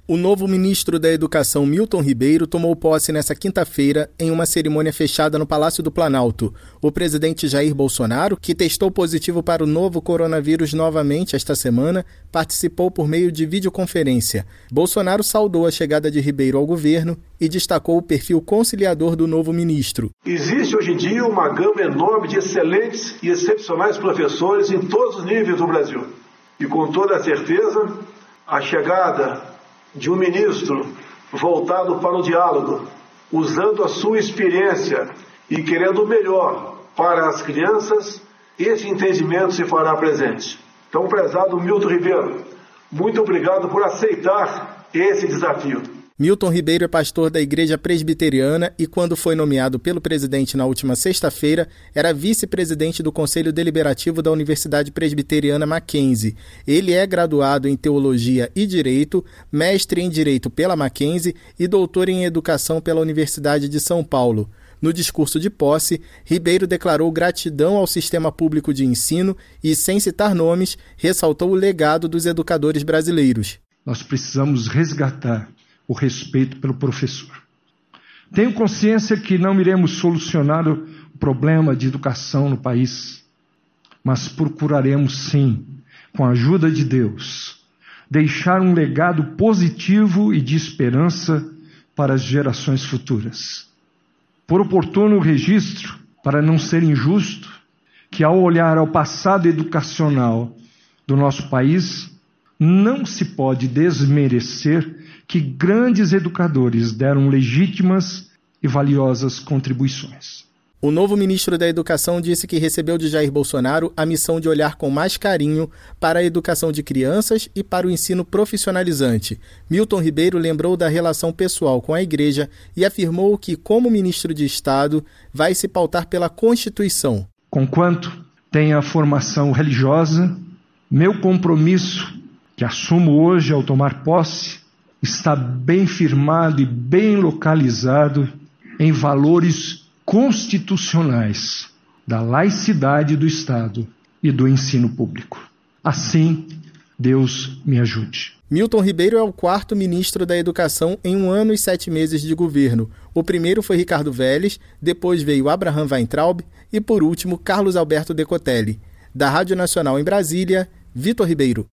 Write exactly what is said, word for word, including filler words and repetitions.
O novo ministro da Educação, Milton Ribeiro, tomou posse nesta quinta-feira em uma cerimônia fechada no Palácio do Planalto. O presidente Jair Bolsonaro, que testou positivo para o novo coronavírus novamente esta semana, participou por meio de videoconferência. Bolsonaro saudou a chegada de Ribeiro ao governo e destacou o perfil conciliador do novo ministro. Existe hoje em dia uma gama enorme de excelentes e excepcionais professores em todos os níveis do Brasil. E com toda certeza, a chegada de um ministro voltado para o diálogo, usando a sua experiência e querendo o melhor para as crianças, esse entendimento se fará presente. Então, prezado Milton Ribeiro, muito obrigado por aceitar esse desafio. Milton Ribeiro é pastor da Igreja Presbiteriana e, quando foi nomeado pelo presidente na última sexta-feira, era vice-presidente do Conselho Deliberativo da Universidade Presbiteriana Mackenzie. Ele é graduado em Teologia e Direito, mestre em Direito pela Mackenzie e doutor em Educação pela Universidade de São Paulo. No discurso de posse, Ribeiro declarou gratidão ao sistema público de ensino e, sem citar nomes, ressaltou o legado dos educadores brasileiros. Nós precisamos resgatar o respeito pelo professor. Tenho consciência que não iremos solucionar o problema de educação no país, mas procuraremos sim, com a ajuda de Deus, deixar um legado positivo e de esperança para as gerações futuras. Por oportuno registro, para não ser injusto, que ao olhar ao passado educacional do nosso país, não se pode desmerecer que grandes educadores deram legítimas e valiosas contribuições. O novo ministro da Educação disse que recebeu de Jair Bolsonaro a missão de olhar com mais carinho para a educação de crianças e para o ensino profissionalizante. Milton Ribeiro lembrou da relação pessoal com a Igreja e afirmou que, como ministro de Estado, vai se pautar pela Constituição. Conquanto tenha formação religiosa, meu compromisso, que assumo hoje ao tomar posse, está bem firmado e bem localizado em valores constitucionais da laicidade do Estado e do ensino público. Assim, Deus me ajude. Milton Ribeiro é o quarto ministro da Educação em um ano e sete meses de governo. O primeiro foi Ricardo Vélez, depois veio Abraham Weintraub e, por último, Carlos Alberto Decotelli. Da Rádio Nacional em Brasília, Vitor Ribeiro.